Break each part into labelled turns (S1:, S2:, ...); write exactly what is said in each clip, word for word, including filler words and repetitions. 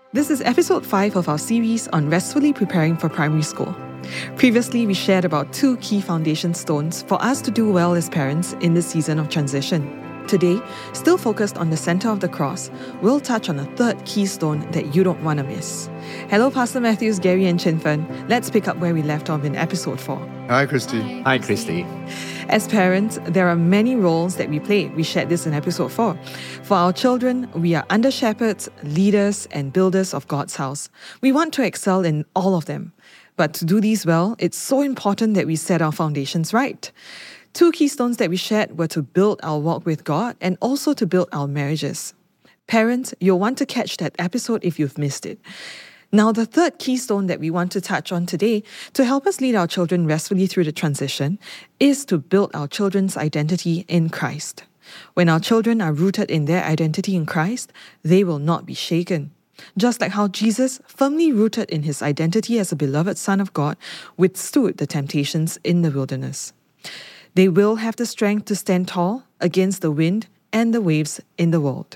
S1: This is episode five of our series on restfully preparing for primary school. Previously, we shared about two key foundation stones for us to do well as parents in this season of transition. Today, still focused on the center of the cross, we'll touch on a third keystone that you don't want to miss. Hello, Pastor Matthews, Gary, and Chin Fen. Let's pick up where we left off in episode four.
S2: Hi, Christy.
S3: Hi, Christy.
S1: As parents, there are many roles that we play. We shared this in episode four. For our children, we are under shepherds, leaders, and builders of God's house. We want to excel in all of them. But to do these well, it's so important that we set our foundations right. Two keystones that we shared were to build our walk with God and also to build our marriages. Parents, you'll want to catch that episode if you've missed it. Now, the third keystone that we want to touch on today to help us lead our children restfully through the transition is to build our children's identity in Christ. When our children are rooted in their identity in Christ, they will not be shaken. Just like how Jesus, firmly rooted in his identity as a beloved Son of God, withstood the temptations in the wilderness. They will have the strength to stand tall against the wind and the waves in the world.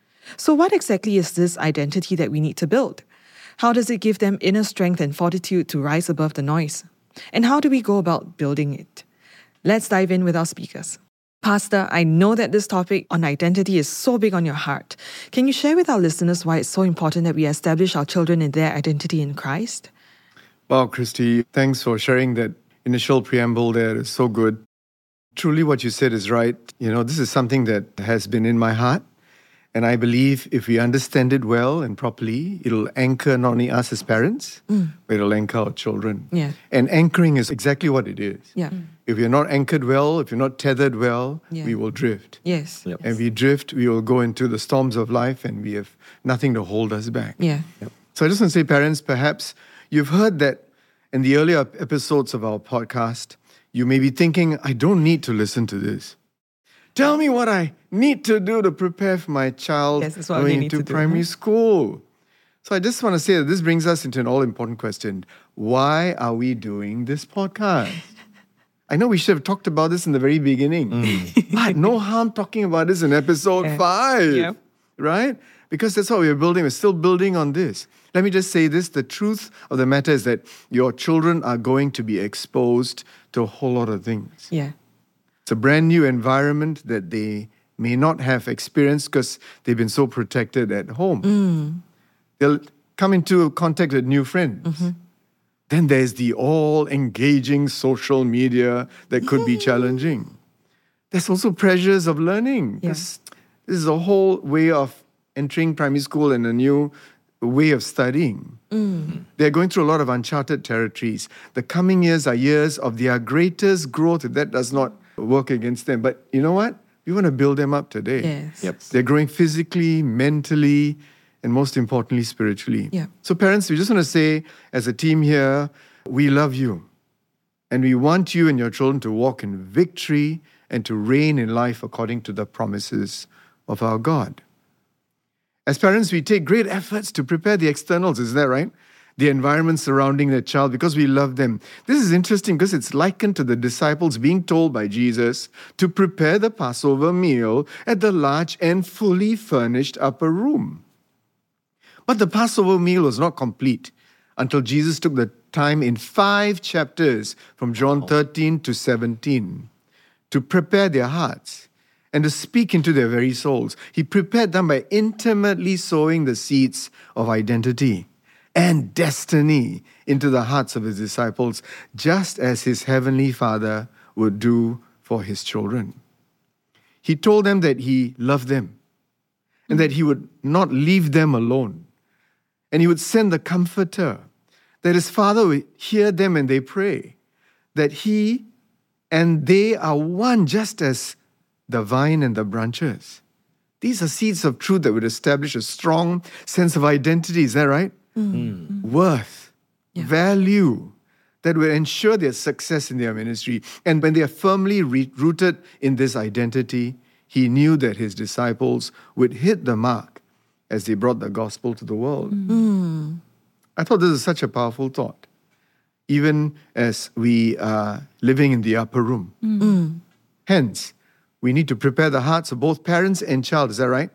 S1: So what exactly is this identity that we need to build? How does it give them inner strength and fortitude to rise above the noise? And how do we go about building it? Let's dive in with our speakers. Pastor, I know that this topic on identity is so big on your heart. Can you share with our listeners why it's so important that we establish our children in their identity in Christ?
S2: Wow, Christy, thanks for sharing that initial preamble there. It's so good. Truly what you said is right. You know, this is something that has been in my heart. And I believe if we understand it well and properly, it'll anchor not only us as parents, mm. but it'll anchor our children.
S1: Yeah.
S2: And anchoring is exactly what it is.
S1: Yeah. Mm.
S2: If you're not anchored well, if you're not tethered well,
S1: yeah.
S2: we will drift.
S1: Yes.
S3: Yep.
S2: And we drift, we will go into the storms of life and we have nothing to hold us back.
S1: Yeah.
S2: Yep. So I just want to say, parents, perhaps you've heard that in the earlier episodes of our podcast, you may be thinking, I don't need to listen to this. Tell me what I need to do to prepare for my child
S1: yes, that's what
S2: going
S1: we need
S2: into
S1: to
S2: primary
S1: do.
S2: school. So I just want to say that this brings us into an all-important question. Why are we doing this podcast? I know we should have talked about this in the very beginning, mm. but no harm talking about this in episode yeah. five,
S1: yeah.
S2: right? Because that's what we're building. We're still building on this. Let me just say this. The truth of the matter is that your children are going to be exposed to a whole lot of things.
S1: Yeah.
S2: It's a brand new environment that they may not have experienced because they've been so protected at home.
S1: Mm.
S2: They'll come into contact with new friends. Mm-hmm. Then there's the all-engaging social media that could Yay. be challenging. There's also pressures of learning.
S1: Yeah.
S2: This, this is a whole way of entering primary school and a new way of studying. Mm. They're going through a lot of uncharted territories. The coming years are years of their greatest growth. If that does not work against them. But you know what? We want to build them up today.
S1: Yes.
S3: Yep.
S2: They're growing physically, mentally, and most importantly, spiritually.
S1: Yeah.
S2: So parents, we just want to say, as a team here, we love you. And we want you and your children to walk in victory and to reign in life according to the promises of our God. As parents, we take great efforts to prepare the externals, is that right? The environment surrounding their child because we love them. This is interesting because it's likened to the disciples being told by Jesus to prepare the Passover meal at the large and fully furnished upper room. But the Passover meal was not complete until Jesus took the time in five chapters from John thirteen to seventeen to prepare their hearts and to speak into their very souls. He prepared them by intimately sowing the seeds of identity and destiny into the hearts of his disciples, just as his heavenly Father would do for his children. He told them that he loved them and that he would not leave them alone. And he would send the Comforter, that his Father would hear them when they pray, that he and they are one just as the vine and the branches. These are seeds of truth that would establish a strong sense of identity, is that right? Mm. Worth, yeah. value, that will ensure their success in their ministry. And when they are firmly re- rooted in this identity, he knew that his disciples would hit the mark as they brought the gospel to the world. Mm. I thought this is such a powerful thought, even as we are living in the upper room. Mm. Hence, we need to prepare the hearts of both parents and child, is that right?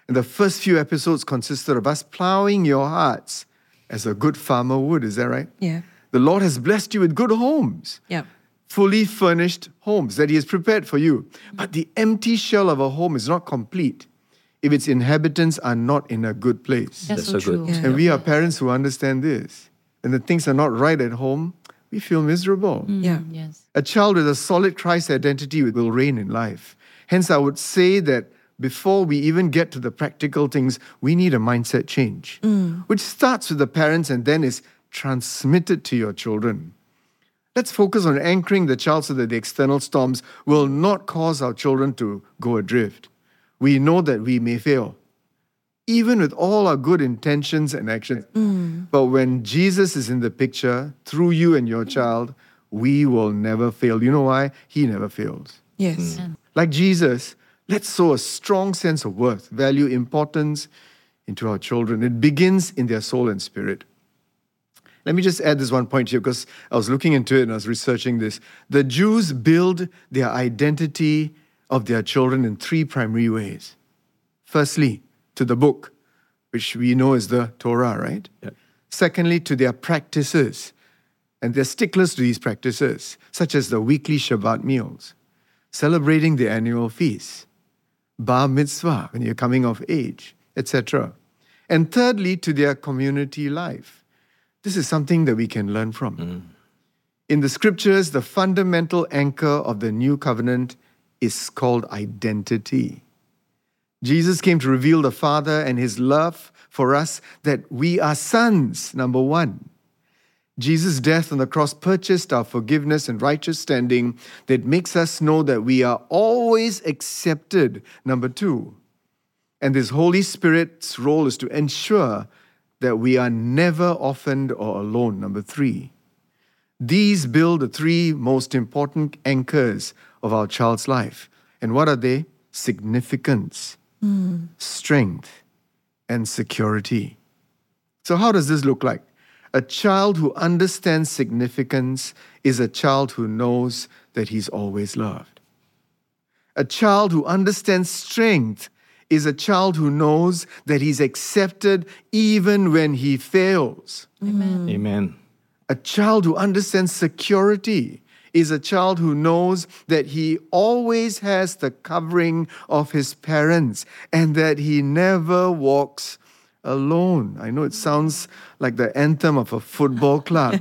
S2: And the first few episodes consisted of us plowing your hearts as a good farmer would. Is that right?
S1: Yeah.
S2: The Lord has blessed you with good homes.
S1: Yeah.
S2: Fully furnished homes that He has prepared for you. But the empty shell of a home is not complete if its inhabitants are not in a good place.
S3: That's,
S4: That's
S3: so,
S4: so
S3: true.
S4: good.
S1: Yeah.
S2: And we are parents who understand this. And the things are not right at home, we feel miserable.
S1: Yeah.
S3: Yes.
S2: A child with a solid Christ identity will reign in life. Hence, I would say that before we even get to the practical things, we need a mindset change, which starts with the parents and then is transmitted to your children. Let's focus on anchoring the child so that the external storms will not cause our children to go adrift. We know that we may fail, even with all our good intentions and actions. But when Jesus is in the picture, through you and your child, we will never fail. You know why? He never fails.
S1: Yes.
S2: Like Jesus, let's sow a strong sense of worth, value, importance into our children. It begins in their soul and spirit. Let me just add this one point here because I was looking into it and I was researching this. The Jews build their identity of their children in three primary ways. Firstly, to the book, which we know is the Torah, right?
S4: Yep.
S2: Secondly, to their practices. And they're sticklers to these practices, such as the weekly Shabbat meals, celebrating the annual feasts, bar mitzvah when you're coming of age, et cetera. And thirdly, to their community life. This is something that we can learn from. Mm. In the scriptures, the fundamental anchor of the new covenant is called identity. Jesus came to reveal the Father and His love for us, that we are sons, number one. Jesus' death on the cross purchased our forgiveness and righteous standing that makes us know that we are always accepted, number two. And this Holy Spirit's role is to ensure that we are never orphaned or alone, number three. These build the three most important anchors of our child's life. And what are they? Significance, mm. strength, and security. So how does this look like? A child who understands significance is a child who knows that he's always loved. A child who understands strength is a child who knows that he's accepted even when he fails.
S3: Amen.
S4: Amen.
S2: A child who understands security is a child who knows that he always has the covering of his parents and that he never walks alone. I know it sounds like the anthem of a football club.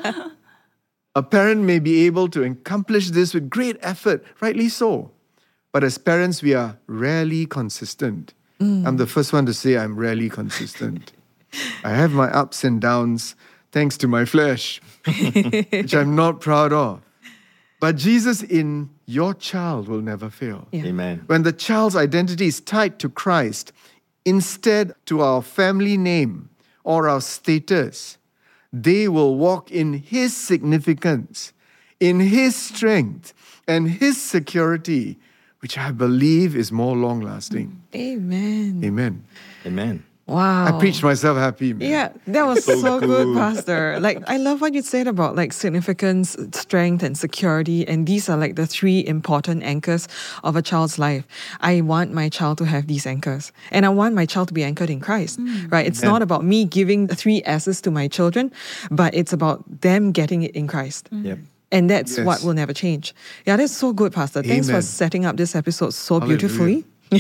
S2: A parent may be able to accomplish this with great effort, rightly so. But as parents, we are rarely consistent. Mm. I'm the first one to say I'm rarely consistent. I have my ups and downs thanks to my flesh, which I'm not proud of. But Jesus in your child will never fail.
S1: Yeah.
S4: Amen.
S2: When the child's identity is tied to Christ, instead to our family name or our status, they will walk in His significance, in His strength, and His security, which I believe is more long-lasting.
S1: Amen.
S2: Amen.
S4: Amen.
S1: Wow.
S2: I preached myself happy, man.
S1: Yeah, that was so,
S4: So
S1: good,
S4: good.
S1: Pastor. Like, I love what you said about like significance, strength, and security. And these are like the three important anchors of a child's life. I want my child to have these anchors. And I want my child to be anchored in Christ, mm. right? It's
S2: Yeah.
S1: not about me giving the three S's to my children, but it's about them getting it in Christ.
S3: Mm.
S4: Yep.
S1: And that's
S2: Yes.
S1: what will never change. Yeah, that's so good, Pastor. Thanks
S2: Amen.
S1: for setting up this episode so
S2: Hallelujah.
S1: beautifully.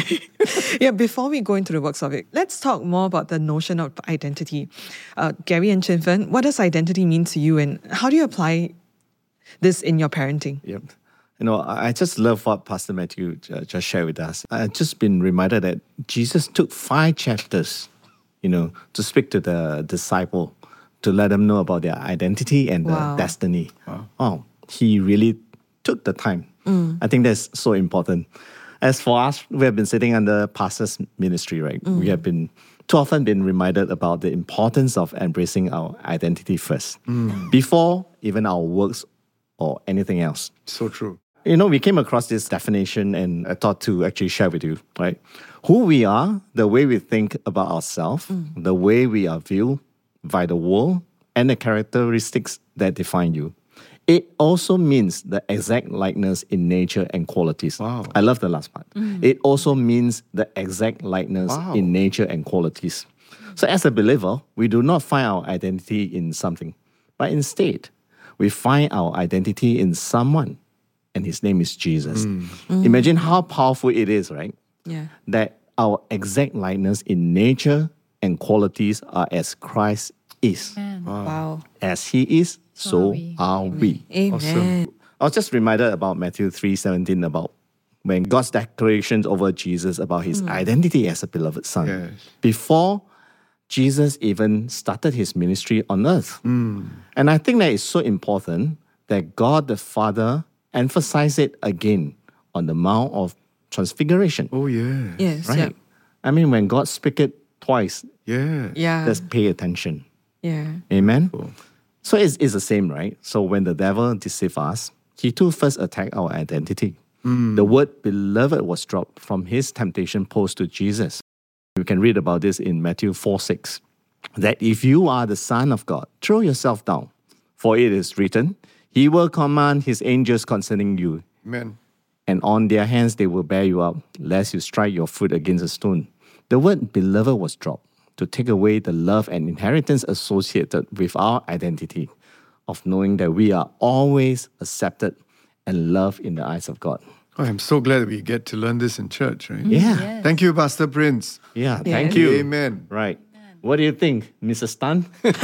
S1: Yeah, before we go into the works of it, let's talk more about the notion of identity. Uh, Gary and Chinfen, what does identity mean to you, and how do you apply this in your parenting?
S4: Yep. You know, I I just love what Pastor Matthew uh, just shared with us. I've just been reminded that Jesus took five chapters, you know, to speak to the disciple, to let them know about their identity and
S1: Wow.
S4: the destiny. Wow. Oh, he really took the time.
S1: Mm.
S4: I think that's so important. As for us, we have been sitting under pastor's ministry, right?
S1: Mm.
S4: We have been too often been reminded about the importance of embracing our identity first,
S2: Mm.
S4: before even our works or anything else.
S2: So true.
S4: You know, we came across this definition and I thought to actually share with you, right? Who we are, the way we think about ourselves,
S1: Mm.
S4: the way we are viewed by the world, and the characteristics that define you. It also means the exact likeness in nature and qualities.
S2: Wow.
S4: I love the last part. It also means the exact likeness
S2: Wow.
S4: in nature and qualities. So as a believer, we do not find our identity in something, but instead, we find our identity in someone, and his name is Jesus. Imagine how powerful it is, right?
S1: Yeah.
S4: That our exact likeness in nature and qualities are as Christ is.
S1: Wow.
S4: As he is, so
S3: are we.
S4: are we.
S1: Amen.
S2: Awesome.
S4: I was just reminded about Matthew three seventeen about when God's declarations over Jesus about his identity as a beloved son.
S2: Yes.
S4: Before Jesus even started his ministry on earth. And I think that is so important that God the Father emphasized it again on the Mount of Transfiguration.
S2: Oh, yeah.
S1: Yes.
S4: Right?
S1: Yeah.
S4: I mean, when God speaks it twice,
S2: Yeah.
S1: Yeah.
S4: let's pay attention.
S1: Yeah.
S4: Amen? So it's, it's the same, right? So when the devil deceived us, he too first attacked our identity. The word beloved was dropped from his temptation posed to Jesus. You can read about this in Matthew four six. That if you are the Son of God, throw yourself down. For it is written, He will command His angels concerning you,
S2: Amen.
S4: and on their hands they will bear you up, lest you strike your foot against a stone. The word beloved was dropped to take away the love and inheritance associated with our identity of knowing that we are always accepted and loved in the eyes of God.
S2: Oh, I'm so glad we get to learn this in church, right?
S4: Yeah.
S3: Yes.
S2: Thank you, Pastor Prince.
S4: Yeah,
S1: Yes.
S4: thank you.
S2: Amen.
S4: Right. What do you think, Missus Tan?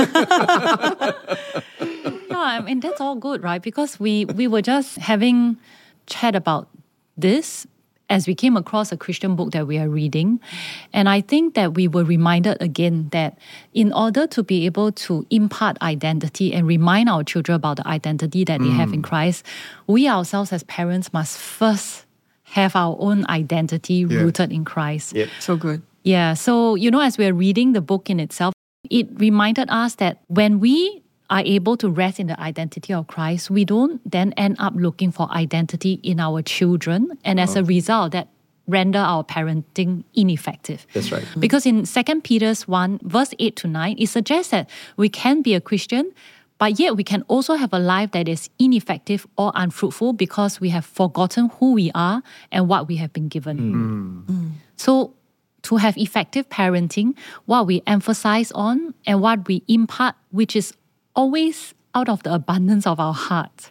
S3: No, I mean, that's all good, right? Because we, we were just having chat about this as we came across a Christian book that we are reading. And I think that we were reminded again that in order to be able to impart identity and remind our children about the identity that they have in Christ, we ourselves as parents must first have our own identity rooted in Christ.
S4: Yep.
S1: So good.
S3: Yeah, so, you know, as we're reading the book in itself, it reminded us that when we are able to rest in the identity of Christ, we don't then end up looking for identity in our children. And as a result, that render our parenting ineffective.
S4: That's right.
S3: Because in Second Peter one, verse eight to nine, it suggests that we can be a Christian, but yet we can also have a life that is ineffective or unfruitful because we have forgotten who we are and what we have been given. So to have effective parenting, what we emphasize on and what we impart, which is always out of the abundance of our heart,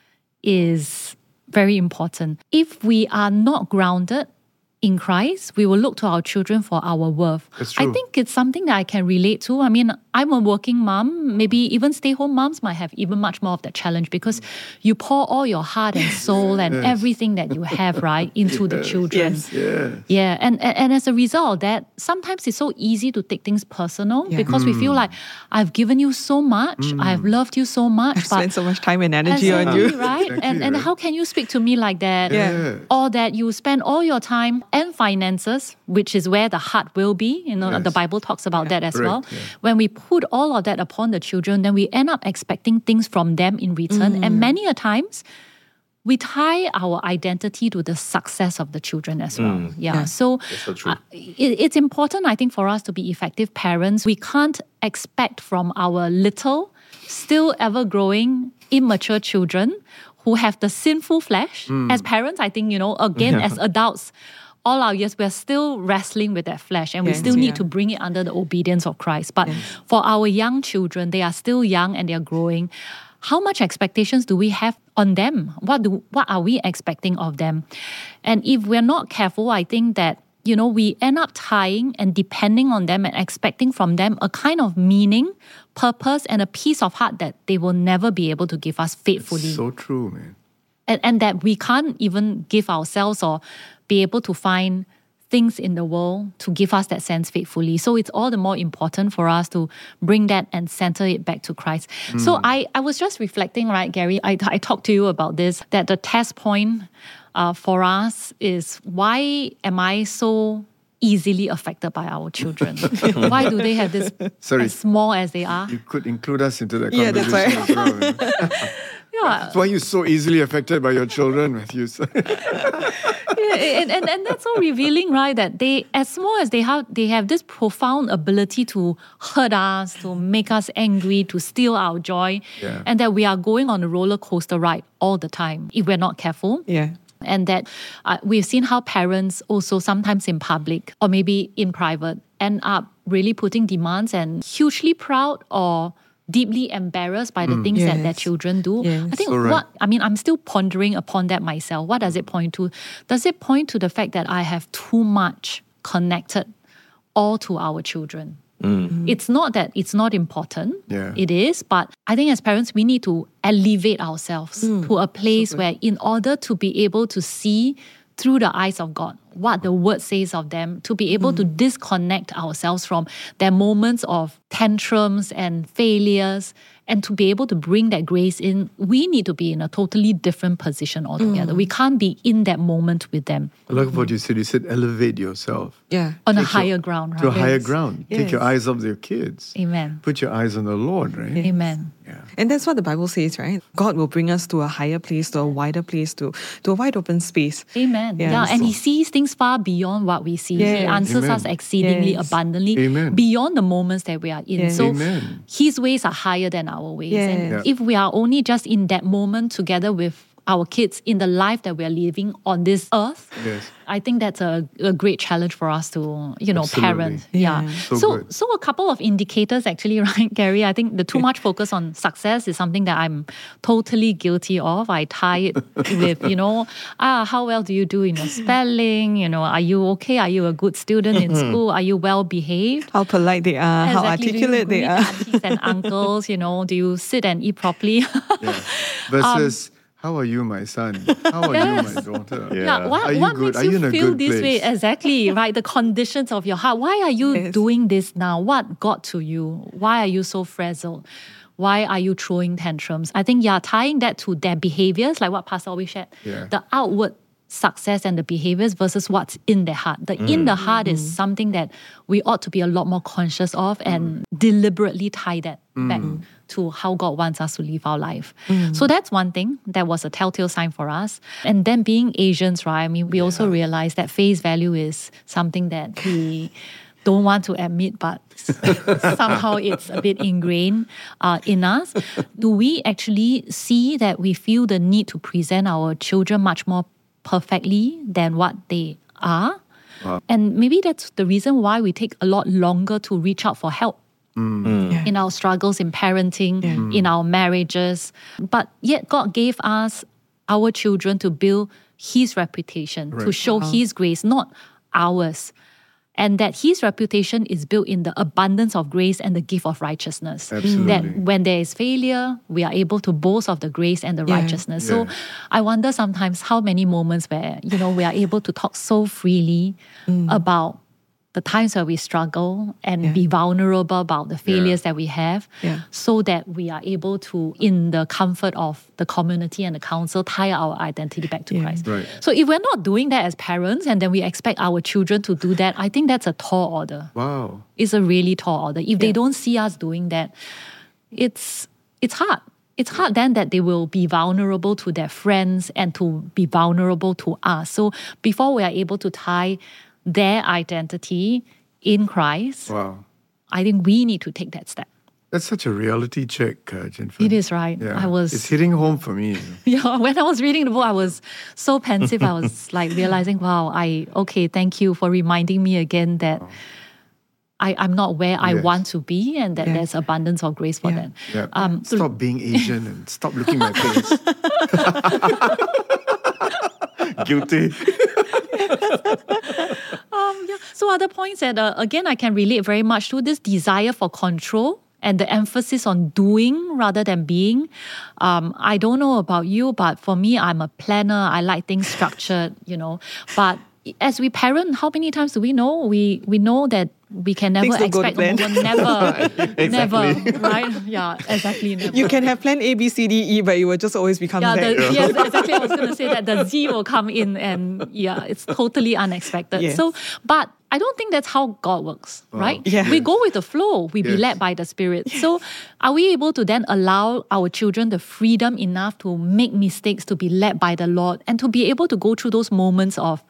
S3: is very important. If we are not grounded in Christ, we will look to our children for our worth.
S2: That's
S3: I
S2: true.
S3: think it's something that I can relate to. I mean, I'm a working mom. Maybe even stay-home moms might have even much more of that challenge because you pour all your heart and soul and everything that you have, right, into the children.
S1: Yes.
S2: Yeah.
S3: Yeah, and, and and as a result of that, sometimes it's so easy to take things personal
S1: Yeah.
S3: because we feel like I've given you so much, I've loved you so much,
S1: I've spent so much time and energy
S3: Exactly,
S1: on you.
S3: right?
S2: Exactly,
S3: and and
S2: right.
S3: how can you speak to me like that?
S1: Yeah.
S3: Or that you spend all your time and finances, which is where the heart will be. You know,
S2: Yes.
S3: the Bible talks about that as
S2: Correct,
S3: well.
S2: yeah.
S3: When we put all of that upon the children, then we end up expecting things from them in return. And many a times, we tie our identity to the success of the children as well. Yeah.
S1: Yeah.
S3: So,
S4: so true.
S3: uh, it, it's important, I think, for us to be effective parents. We can't expect from our little, still ever growing, immature children who have the sinful flesh. As parents, I think, you know, again, as adults, all our years, we're still wrestling with that flesh and we
S1: Yes,
S3: still need
S1: yeah.
S3: to bring it under the obedience of Christ. But for our young children, they are still young and they are growing. How much expectations do we have on them? What do what are we expecting of them? And if we're not careful, I think that, you know, we end up tying and depending on them and expecting from them a kind of meaning, purpose, and a peace of heart that they will never be able to give us faithfully.
S2: So true, man.
S3: and, and that we can't even give ourselves or be able to find things in the world to give us that sense faithfully. So it's all the more important for us to bring that and center it back to Christ. So I, I was just reflecting, right, Gary, I, I talked to you about this, that the test point uh, for us is why am I so easily affected by our children? Why do they have this
S2: Sorry.
S3: as small as they are?
S2: You could include us into that
S1: Yeah, that's
S2: conversation
S1: right.
S2: as well. man.
S3: Yeah.
S2: That's why you're so easily affected by your children, Matthew.
S3: Yeah, and, and, and that's so revealing, right? That they, as small as they have, they have this profound ability to hurt us, to make us angry, to steal our joy,
S2: Yeah.
S3: and that we are going on a roller coaster ride all the time if we're not careful.
S1: Yeah.
S3: And that uh, we've seen how parents also sometimes in public or maybe in private end up really putting demands and hugely proud or deeply embarrassed by the things that their
S1: Yes.
S3: children do.
S1: Yes.
S3: I think
S2: So right.
S3: what, I mean, I'm still pondering upon that myself. What does it point to? Does it point to the fact that I have too much connected all to our children? It's not that it's not important.
S2: Yeah.
S3: It is, but I think as parents, we need to elevate ourselves to a place where, in order to be able to see through the eyes of God what the word says of them, to be able to disconnect ourselves from their moments of tantrums and failures, and to be able to bring that grace in, we need to be in a totally different position altogether. We can't be in that moment with them
S2: I love what you said. You said elevate yourself
S1: Yeah.
S3: on a
S2: Take your-
S3: higher ground, right?
S2: to a higher
S1: Yes.
S2: ground. Take your
S1: Yes.
S2: eyes off your kids.
S3: Amen.
S2: Put your eyes on the Lord, right?
S3: Amen.
S2: Yeah.
S1: And that's what the Bible says, right? God will bring us to a higher place, to a wider place, to, to a wide open space.
S3: Amen.
S1: Yeah.
S3: Yeah, and He sees things far beyond what we see. He
S1: Yes.
S3: answers
S2: Amen.
S3: us exceedingly
S1: Yes.
S3: abundantly
S2: Amen.
S3: beyond the moments that we are in.
S1: Yes.
S3: So
S2: Amen.
S3: His ways are higher than our ways.
S1: Yes.
S3: And
S2: Yeah.
S3: if we are only just in that moment together with our kids in the life that we are living on this earth,
S2: Yes.
S3: I think that's a, a great challenge for us to, you know,
S2: Absolutely.
S3: parent.
S1: Yeah.
S3: Yeah.
S2: So
S3: So,
S2: good.
S3: so a couple of indicators actually, right, Gary? I think the too much focus on success is something that I'm totally guilty of. I tie it with, you know, ah, how well do you do in your spelling? You know, are you okay? Are you a good student in school? Are you well behaved?
S1: How polite they are, how
S3: Exactly. Do you
S1: articulate they
S3: greet
S1: are.
S3: aunties and uncles? You know, do you sit and eat properly?
S2: Yeah. Versus, how are you, my son? How are you, my daughter?
S4: Yeah.
S3: Yeah, what,
S2: Are you
S3: what
S2: good?
S3: makes
S2: Are you
S3: you
S2: in a
S3: feel
S2: good
S3: this way?
S2: place?
S3: Exactly, right? The conditions of your heart. Why are you
S1: Yes.
S3: doing this now? What got to you? Why are you so frazzled? Why are you throwing tantrums? I think, yeah, tying that to their behaviors, like what Pastor always shared,
S2: Yeah.
S3: the outward success and the behaviors versus what's in their heart. The in the heart is something that we ought to be a lot more conscious of and deliberately tie that back to how God wants us to live our life. So that's one thing that was a telltale sign for us. And then being Asians, right? I mean, we also realize that face value is something that we don't want to admit, but somehow it's a bit ingrained uh, in us. Do we actually see that we feel the need to present our children much more perfectly than what they are? And maybe that's the reason why we take a lot longer to reach out for help.
S1: Yeah.
S3: In our struggles in parenting, in our marriages. But yet God gave us our children to build His reputation, to
S2: Right.
S3: show His grace, not ours. And that His reputation is built in the abundance of grace and the gift of righteousness.
S2: Absolutely.
S3: That when there is failure, we are able to boast of the grace and the
S1: Yeah.
S3: righteousness. So
S2: Yeah.
S3: I wonder sometimes how many moments where, you know, we are able to talk so freely about the times where we struggle and
S1: Yeah.
S3: be vulnerable about the failures that we have,
S1: Yeah.
S3: so that we are able to, in the comfort of the community and the council, tie our identity back to
S1: Yeah.
S3: Christ.
S2: Right.
S3: So if we're not doing that as parents and then we expect our children to do that, I think that's a tall order.
S2: Wow.
S3: It's a really tall order. If they
S1: Yeah.
S3: don't see us doing that, it's it's hard. It's hard then that they will be vulnerable to their friends and to be vulnerable to us. So before we are able to tie their identity in Christ,
S2: Wow.
S3: I think we need to take that step.
S2: That's such a reality check, uh, Jennifer.
S3: It is, right?
S2: Yeah.
S3: I was-
S2: It's hitting home for me.
S3: Yeah, when I was reading the book, I was so pensive. I was like realizing, wow, I okay, thank you for reminding me again that I, I'm not where I
S2: Yes.
S3: want to be and that
S1: Yeah.
S3: there's abundance of grace for
S1: Yeah.
S3: that.
S2: Yeah.
S3: Um, so-
S2: stop being Asian and stop looking my face.
S4: Guilty.
S3: Um, yeah. So other points that uh, again I can relate very much to this desire for control and the emphasis on doing rather than being. Um, I don't know about you, but for me, I'm a planner. I like things structured, you know. But as we parent, how many times do we know we we know that We can never
S1: Things don't go to
S3: expect a
S1: plan.
S3: moment. Never. Never. Right? Yeah, exactly. Never.
S1: You can have plan A, B, C, D, E, but it will just always become
S3: yeah,
S1: Z.
S3: the, yes, exactly. I was going to say that the Z will come in and yeah, it's totally unexpected.
S1: Yes.
S3: So, but I don't think that's how God works, right?
S1: Yeah.
S3: We go with the flow. We be
S2: Yes.
S3: led by the Spirit. So are we able to then allow our children the freedom enough to make mistakes, to be led by the Lord, and to be able to go through those moments of,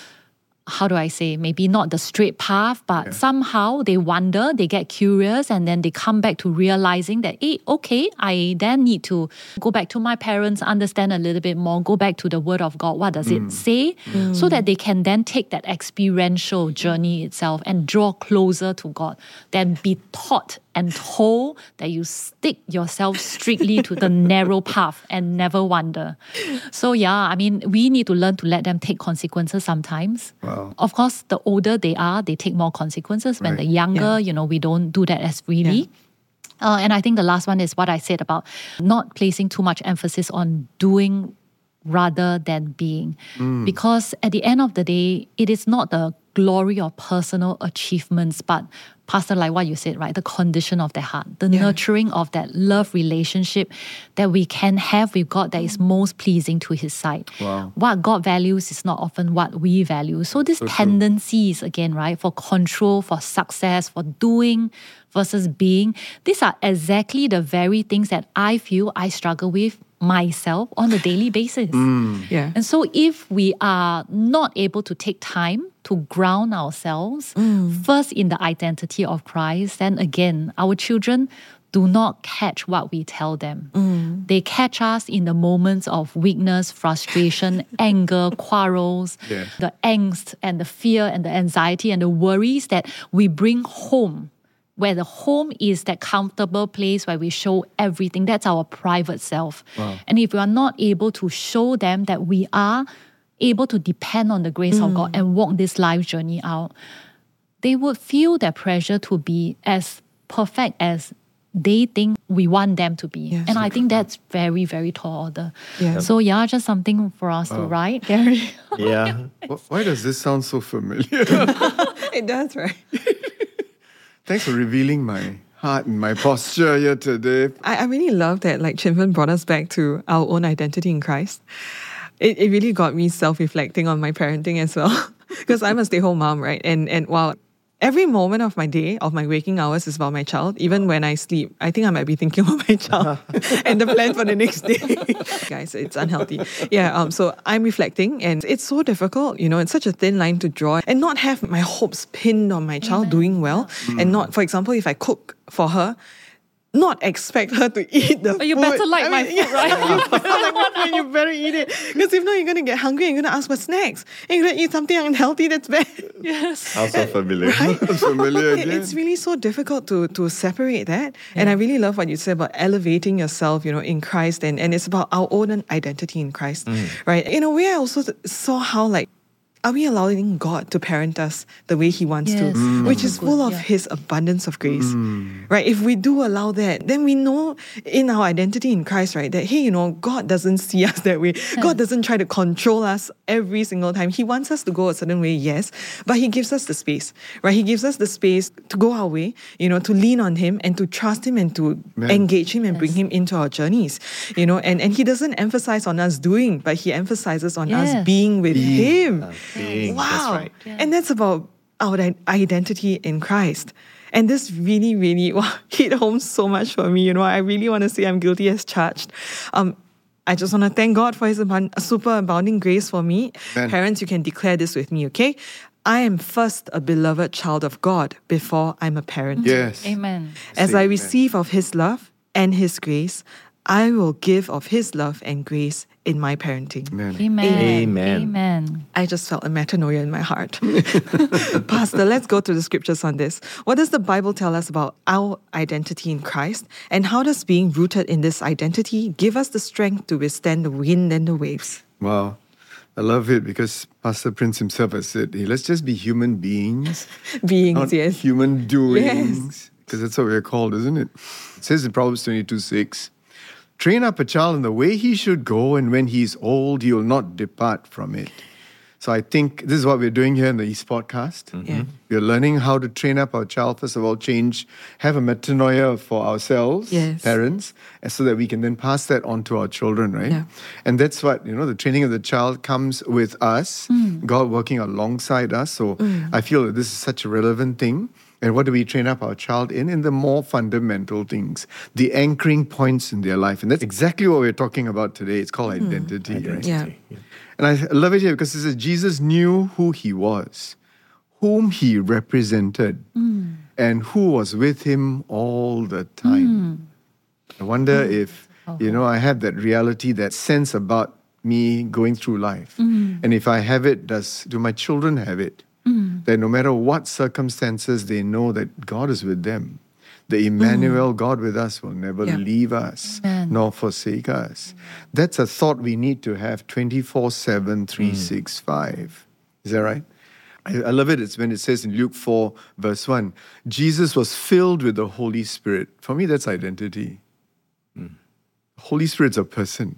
S3: how do I say, maybe not the straight path, but
S2: Yeah.
S3: somehow they wonder, they get curious, and then they come back to realizing that, hey, okay, I then need to go back to my parents, understand a little bit more, go back to the Word of God. What does it say? So that they can then take that experiential journey itself and draw closer to God, then be taught and told that you stick yourself strictly to the narrow path and never wander. So yeah, I mean, we need to learn to let them take consequences sometimes.
S2: Wow.
S3: Of course, the older they are, they take more consequences. When
S2: Right.
S3: they're younger,
S1: Yeah.
S3: you know, we don't do that as freely. Uh, and I think the last one is what I said about not placing too much emphasis on doing rather than being. Because at the end of the day, it is not the glory of personal achievements, but Pastor, like what you said, right? The condition of the heart, the
S1: Yeah.
S3: nurturing of that love relationship that we can have with God that is most pleasing to His sight.
S2: Wow.
S3: What God values is not often what we value. So this
S2: So true.
S3: tendencies, again, right, for control, for success, for doing versus being, these are exactly the very things that I feel I struggle with myself on a daily basis.
S1: Yeah.
S3: And so if we are not able to take time to ground ourselves first in the identity of Christ, then again, our children do not catch what we tell them. They catch us in the moments of weakness, frustration, anger, quarrels,
S2: Yeah.
S3: the angst and the fear and the anxiety and the worries that we bring home, where the home is that comfortable place where we show everything. That's our private self. And if we are not able to show them that we are able to depend on the grace of God and walk this life journey out, they would feel that pressure to be as perfect as they think we want them to be.
S1: Yes.
S3: And I think that's very, very tall order.
S1: Yeah.
S3: So yeah, just something for us to write, Gary.
S4: Yeah.
S2: Wh- Why does this sound so familiar?
S1: It does, right?
S2: Thanks for revealing my heart and my posture here today.
S1: I, I really love that, like, Chinven brought us back to our own identity in Christ. It, it really got me self-reflecting on my parenting as well. Because I'm a stay-home mom, right? And and while every moment of my day, of my waking hours is about my child, even when I sleep, I think I might be thinking about my child and the plan for the next day. Guys, it's unhealthy. Yeah, um, so I'm reflecting, and it's so difficult, you know, it's such a thin line to draw and not have my hopes pinned on my child doing well. And not, for example, if I cook for her, not expect her to eat the
S3: But you
S1: food.
S3: better like
S1: I
S3: my
S1: mean,
S3: food, right?
S1: You better like my food, you better eat it. Because if not, you're going to get hungry and you're going to ask for snacks. And you're going to eat something unhealthy that's bad.
S3: Yes.
S4: Also familiar.
S2: Familiar
S1: It-
S2: again.
S1: It's really so difficult to to separate that. And I really love what you said about elevating yourself, you know, in Christ. And, and it's about our own identity in Christ, right? In a way, I also saw how, like, are we allowing God to parent us the way He wants
S3: Yes.
S1: to,
S3: Mm.
S1: which is
S3: Good,
S1: full of
S3: yeah.
S1: His abundance of grace, right? If we do allow that, then we know in our identity in Christ, right, that, hey, you know, God doesn't see us that way. God doesn't try to control us every single time. He wants us to go a certain way, yes, but He gives us the space, right? He gives us the space to go our way, you know, to lean on Him and to trust Him and to
S2: Man.
S1: engage Him and bring Him into our journeys, you know, and, and He doesn't emphasize on us doing, but He emphasizes on
S3: Yes.
S1: us being with Him.
S4: Being,
S1: Wow.
S4: That's right.
S1: And that's about our i- identity in Christ. And this really, really wow, hit home so much for me. You know, I really want to say I'm guilty as charged. Um, I just want to thank God for His abund- super abounding grace for me.
S2: Amen.
S1: Parents, you can declare this with me, okay? I am first a beloved child of God before I'm a parent.
S2: Yes.
S3: Amen.
S1: As
S2: Say
S1: I
S2: amen.
S1: receive of His love and His grace, I will give of His love and grace in my parenting.
S2: Amen.
S3: Amen.
S4: Amen.
S3: Amen.
S1: I just felt a metanoia in my heart. Pastor, let's go to the scriptures on this. What does the Bible tell us about our identity in Christ? And how does being rooted in this identity give us the strength to withstand the wind and the waves?
S2: Wow. I love it because Pastor Prince himself has said, hey, let's just be human beings,
S1: Beings,
S2: not
S1: yes.
S2: human doings.
S1: Yes.
S2: Because that's what we're called, isn't it? It says in Proverbs twenty-two six, train up a child in the way he should go, and when he is old, he will not depart from it. So I think this is what we're doing here in the East Podcast.
S1: Yeah.
S2: We're learning how to train up our child, first of all, change, have a metanoia for ourselves,
S1: Yes.
S2: parents, and so that we can then pass that on to our children, right?
S1: Yeah.
S2: And that's what, you know, the training of the child comes with us, God working alongside us. So I feel that this is such a relevant thing. And what do we train up our child in? In the more fundamental things, the anchoring points in their life. And that's exactly what we're talking about today. It's called identity, right?
S1: Yeah.
S2: And I love it here because it says Jesus knew who he was, whom he represented, and who was with him all the time. I wonder if, you know, I have that reality, that sense about me going through life. And if I have it, does do my children have it? That no matter what circumstances, they know that God is with them. The Emmanuel, God with us, will never
S1: Yeah.
S2: leave us
S3: Amen.
S2: nor forsake us. That's a thought we need to have twenty-four seven, three sixty-five. Is that right? I, I love it. It's when it says in Luke four, verse one, Jesus was filled with the Holy Spirit. For me, that's identity. Holy Spirit's a person.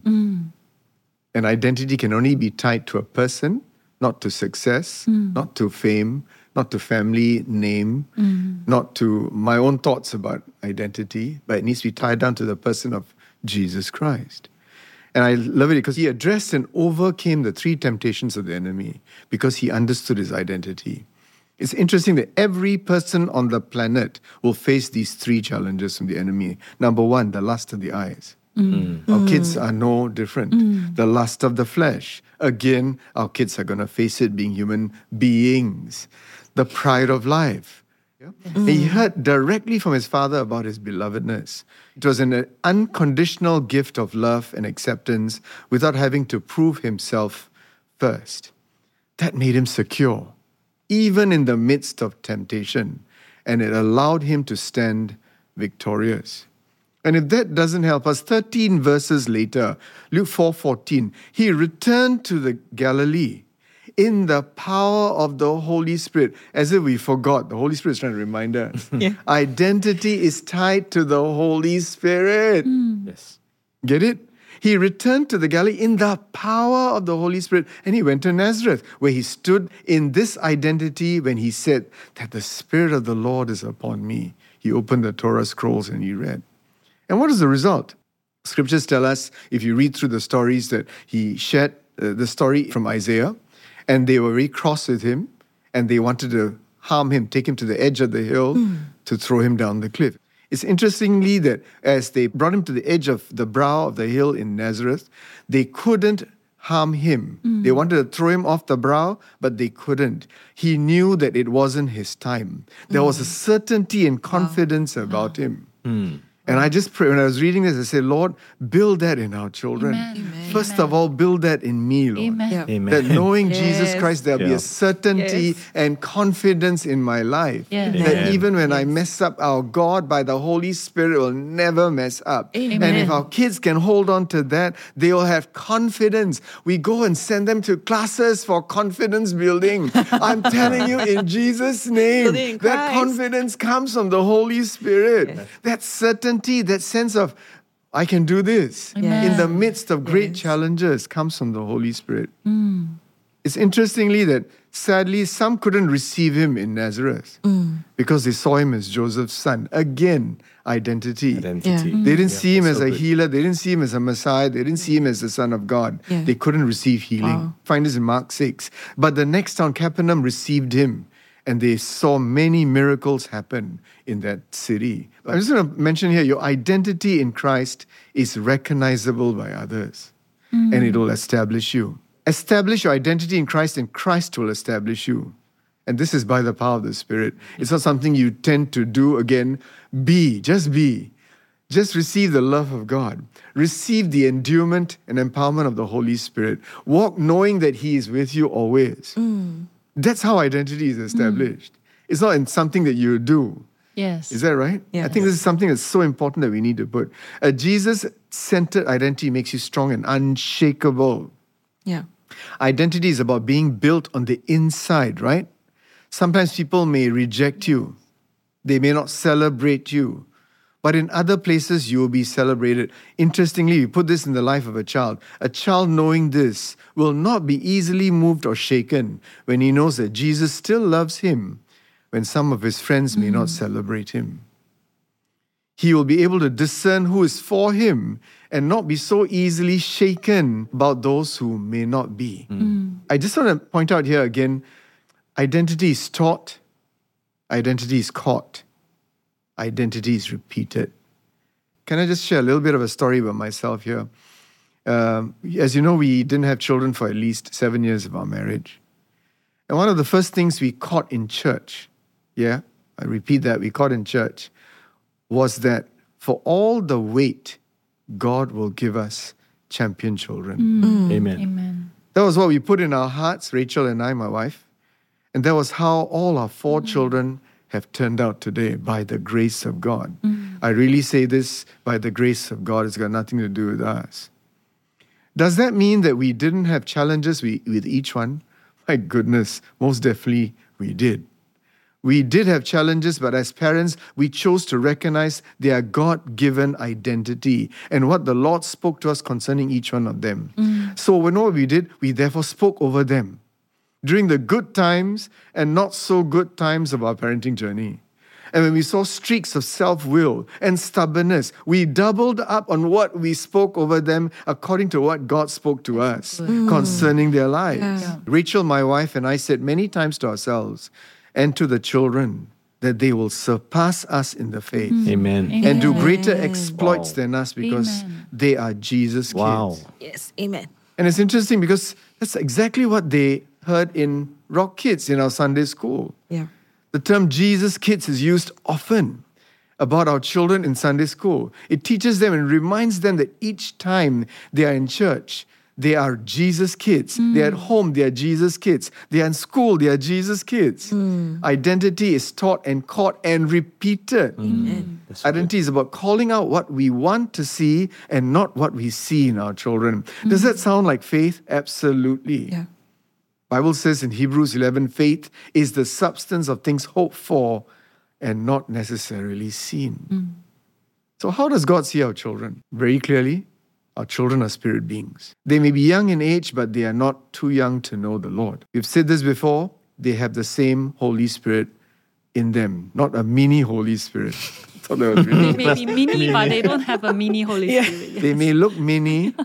S2: And identity can only be tied to a person, not to success, not to fame, not to family name, not to my own thoughts about identity, but it needs to be tied down to the person of Jesus Christ. And I love it because he addressed and overcame the three temptations of the enemy because he understood his identity. It's interesting that every person on the planet will face these three challenges from the enemy. Number one, the lust of the eyes. Our kids are no different. The lust of the flesh. Again, our kids are going to face it being human beings. The pride of life. He heard directly from his father about his belovedness. It was an unconditional gift of love and acceptance without having to prove himself first. That made him secure, even in the midst of temptation, and it allowed him to stand victorious. And if that doesn't help us, thirteen verses later, Luke four fourteen, he returned to the Galilee in the power of the Holy Spirit, as if we forgot. The Holy Spirit is trying to remind us.
S1: Yeah.
S2: Identity is tied to the Holy Spirit.
S4: Yes.
S2: Get it? He returned to the Galilee in the power of the Holy Spirit, and he went to Nazareth, where he stood in this identity when he said that the Spirit of the Lord is upon me. He opened the Torah scrolls and he read. And what is the result? Scriptures tell us, if you read through the stories, that he shared uh, the story from Isaiah, and they were very cross with him, and they wanted to harm him, take him to the edge of the hill to throw him down the cliff. It's interestingly that as they brought him to the edge of the brow of the hill in Nazareth, they couldn't harm him. They wanted to throw him off the brow, but they couldn't. He knew that it wasn't his time. There was a certainty and confidence about him. And I just pray, when I was reading this, I said, Lord, build that in our children.
S3: Amen. Amen.
S2: First of all, build that in me, Lord.
S3: Amen.
S1: Yeah.
S4: Amen.
S2: That knowing
S1: Yes.
S2: Jesus Christ, there'll be
S4: Yeah.
S2: a certainty
S1: Yes.
S2: and confidence in my life.
S3: Yes.
S2: That
S4: Amen.
S2: even when I mess up, our God, by the Holy Spirit, will never mess up.
S1: Amen.
S2: And if our kids can hold on to that, they will have confidence. We go and send them to classes for confidence building. I'm telling you, in Jesus' name,
S1: Building in
S2: that
S1: Christ.
S2: confidence comes from the Holy Spirit. That certainty, that sense of, I can do this.
S3: Amen.
S2: In the midst of great
S1: Yes.
S2: challenges comes from the Holy Spirit. It's interestingly that sadly some couldn't receive him in Nazareth because they saw him as Joseph's son. Again, identity.
S4: Identity.
S1: Yeah.
S2: They didn't
S4: Yeah,
S2: see him
S4: that's
S2: as
S4: so
S2: a
S4: good.
S2: healer. They didn't see him as a Messiah. They didn't see him as the Son of God.
S1: Yeah.
S2: They couldn't receive healing.
S1: Wow.
S2: Find this in Mark six. But the next town, Capernaum, received him. And they saw many miracles happen in that city. I'm just going to mention here, your identity in Christ is recognizable by others. And it will establish you. Establish your identity in Christ, and Christ will establish you. And this is by the power of the Spirit. It's not something you tend to do again. Be, just be. Just receive the love of God. Receive the endowment and empowerment of the Holy Spirit. Walk knowing that He is with you always. That's how identity is established. It's not in something that you do.
S3: Yes.
S2: Is that right?
S1: Yes.
S2: I think this is something that's so important that we need to put. A Jesus-centered identity makes you strong and unshakable.
S1: Yeah.
S2: Identity is about being built on the inside, right? Sometimes people may reject you. They may not celebrate you. but in other places you will be celebrated. Interestingly, you put this in the life of a child. A child knowing this will not be easily moved or shaken when he knows that Jesus still loves him when some of his friends may not celebrate him. He will be able to discern who is for him and not be so easily shaken about those who may not be.
S3: Mm.
S2: I just want to point out here again, identity is taught, identity is caught, identity is repeated. Can I just share a little bit of a story about myself here? Um, as you know, we didn't have children for at least seven years of our marriage. And one of the first things we caught in church, yeah, I repeat that, we caught in church, was that for all the weight, God will give us champion children.
S3: Mm.
S4: Amen.
S3: Amen.
S2: That was what we put in our hearts, Rachel and I, my wife. And that was how all our four mm. children have turned out today by the grace of God. Mm. I really say this, by the grace of God. It's got nothing to do with us. Does that mean that we didn't have challenges with each one? My goodness, most definitely we did. We did have challenges, but as parents, we chose to recognize their God-given identity and what the Lord spoke to us concerning each one of them. Mm. So we know what we did, we therefore spoke over them during the good times and not so good times of our parenting journey. And when we saw streaks of self-will and stubbornness, we doubled up on what we spoke over them according to what God spoke to us mm. concerning their lives. Yeah. Rachel, my wife, and I said many times to ourselves and to the children that they will surpass us in the faith.
S4: Mm. Amen.
S2: And
S3: Amen.
S2: do greater exploits
S4: Wow.
S2: than us because
S3: Amen.
S2: they are Jesus'
S4: Wow.
S2: kids.
S1: Yes, amen.
S2: And it's interesting because that's exactly what they heard in Rock Kids in our Sunday school.
S1: Yeah.
S2: The term Jesus Kids is used often about our children in Sunday school. It teaches them and reminds them that each time they are in church, they are Jesus kids. Mm. They're at home, they are Jesus kids. They are in school, they are Jesus kids. Mm. Identity is taught and caught and repeated.
S1: Amen.
S2: Mm. Identity is about calling out what we want to see and not what we see in our children. Mm. Does that sound like faith? Absolutely.
S1: Yeah.
S2: Bible says in Hebrews eleven, faith is the substance of things hoped for and not necessarily seen. Mm. So how does God see our children? Very clearly, our children are spirit beings. They may be young in age, but they are not too young to know the Lord. We've said this before, they have the same Holy Spirit in them, not a mini Holy Spirit. I thought that was really
S3: They may be mini, but they don't have a mini Holy
S1: Yeah.
S3: Spirit. Yes.
S2: They may look mini.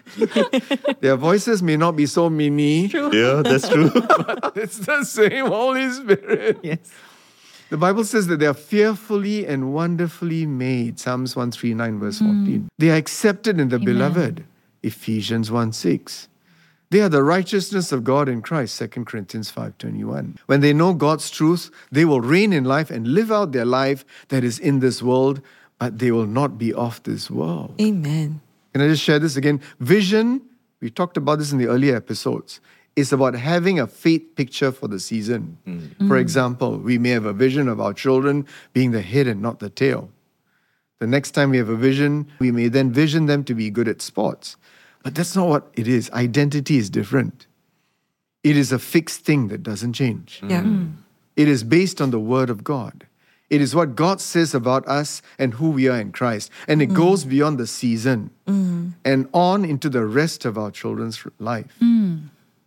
S2: Their voices may not be so mini.
S3: True.
S4: Yeah, that's true.
S2: It's the same Holy Spirit.
S4: Yes.
S2: The Bible says that they are fearfully and wonderfully made. Psalms one thirty-nine verse fourteen. They are accepted in the
S3: Amen.
S2: beloved. Ephesians one six. They are the righteousness of God in Christ. Second Corinthians five twenty-one. When they know God's truth, they will reign in life and live out their life that is in this world, but they will not be of this world.
S1: Amen.
S2: Can I just share this again? Vision, we talked about this in the earlier episodes, is about having a faith picture for the season. Mm. For example, we may have a vision of our children being the head and not the tail. The next time we have a vision, we may then vision them to be good at sports. But that's not what it is. Identity is different. It is a fixed thing that doesn't change.
S1: Yeah. Mm.
S2: It is based on the Word of God. It is what God says about us and who we are in Christ. And it mm. goes beyond the season mm. and on into the rest of our children's life. Mm.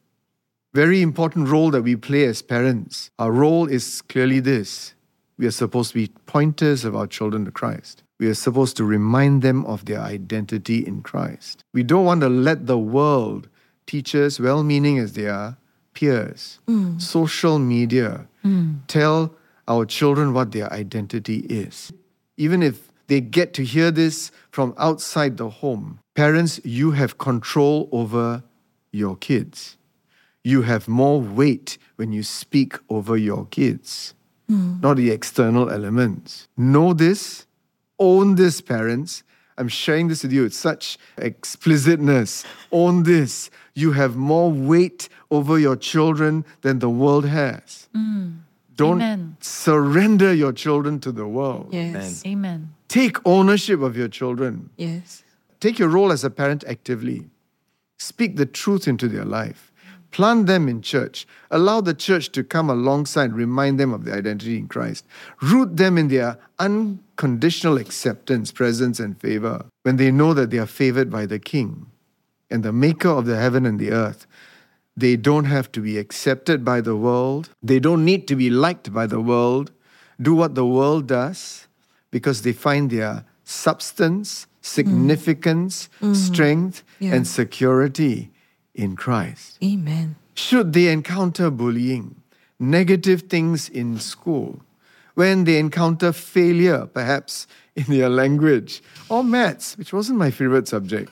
S2: Very important role that we play as parents. Our role is clearly this. We are supposed to be pointers of our children to Christ. We are supposed to remind them of their identity in Christ. We don't want to let the world, teachers, well-meaning as they are, peers, mm. social media, mm. tell our children what their identity is. Even if they get to hear this from outside the home, parents, you have control over your kids. You have more weight when you speak over your kids, mm. not the external elements. Know this, own this, parents. I'm sharing this with you with such explicitness. Own this. You have more weight over your children than the world has. Mm. Don't Amen. Surrender your children to the world.
S1: Yes.
S3: Amen.
S2: Take ownership of your children.
S1: Yes.
S2: Take your role as a parent actively. Speak the truth into their life. Plant them in church. Allow the church to come alongside, remind them of their identity in Christ. Root them in their unconditional acceptance, presence, and favor when they know that they are favored by the King and the maker of the heaven and the earth. They don't have to be accepted by the world. They don't need to be liked by the world. Do what the world does because they find their substance, significance, mm. strength, yeah. and security in Christ.
S1: Amen.
S2: Should they encounter bullying, negative things in school, when they encounter failure, perhaps in their language, or maths, which wasn't my favorite subject,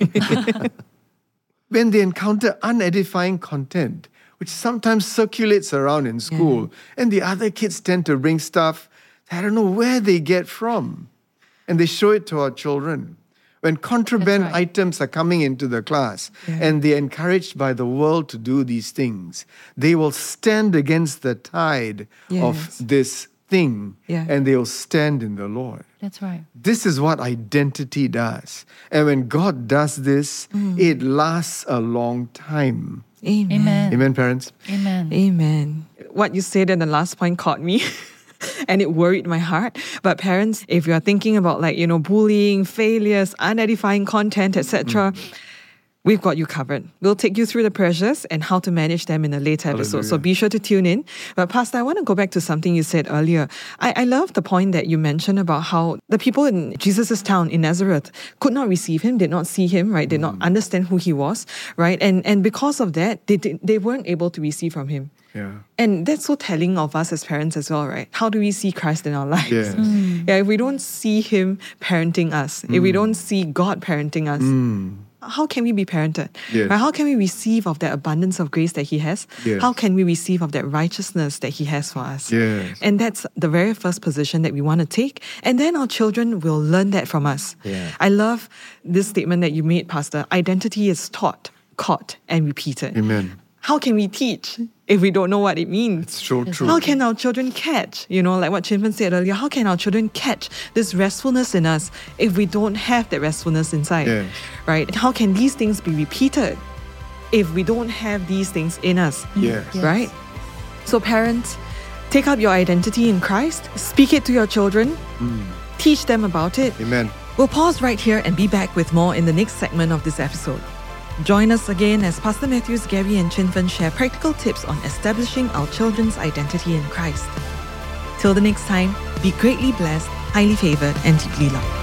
S2: when they encounter unedifying content, which sometimes circulates around in school, yeah. and the other kids tend to bring stuff that I don't know where they get from, and they show it to our children. When contraband right. items are coming into the class yeah. and they're encouraged by the world to do these things, they will stand against the tide yes. of this thing yeah. and they will stand in the Lord.
S3: That's right.
S2: This is what identity does. And when God does this, mm. it lasts a long time.
S1: Amen.
S3: Amen.
S2: Amen, parents?
S3: Amen.
S1: Amen. What you said in the last point caught me. And it worried my heart. But parents, if you are thinking about like, you know, bullying, failures, unedifying content, et cetera, mm. we've got you covered. We'll take you through the pressures and how to manage them in a later Hallelujah. episode. So be sure to tune in. But Pastor, I want to go back to something you said earlier. I, I love the point that you mentioned about how the people in Jesus' town in Nazareth could not receive him, did not see him, right? Did mm. not understand who he was, right? And and because of that, they did, they weren't able to receive from him.
S2: Yeah.
S1: And that's so telling of us as parents as well, right? How do we see Christ in our lives?
S2: Yes.
S1: Mm. Yeah, if we don't see him parenting us, mm. if we don't see God parenting us,
S2: mm.
S1: how can we be parented?
S2: Yes.
S1: Right? How can we receive of that abundance of grace that he has?
S2: Yes.
S1: How can we receive of that righteousness that he has for us?
S2: Yes.
S1: And that's the very first position that we want to take. And then our children will learn that from us.
S4: Yeah.
S1: I love this statement that you made, Pastor. Identity is taught, caught, and repeated.
S2: Amen.
S1: How can we teach if we don't know what it means?
S2: It's so true.
S1: How can our children catch, you know, like what Chinfen said earlier, how can our children catch this restfulness in us if we don't have that restfulness inside,
S2: yes.
S1: right? And how can these things be repeated if we don't have these things in us,
S2: yes.
S3: Yes.
S1: right? So parents, take up your identity in Christ, speak it to your children,
S2: Mm.
S1: teach them about it.
S2: Amen.
S1: We'll pause right here and be back with more in the next segment of this episode. Join us again as Pastor Matthews, Gary and Chinfen share practical tips on establishing our children's identity in Christ. Till the next time, be greatly blessed, highly favored, and deeply loved.